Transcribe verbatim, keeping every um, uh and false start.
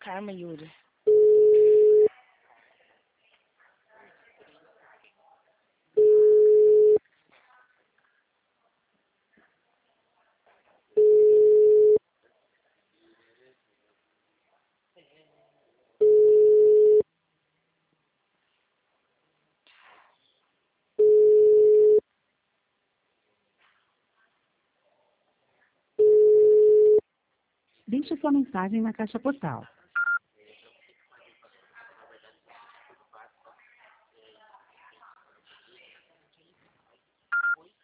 Karma Yuri. Deixe sua mensagem na caixa postal.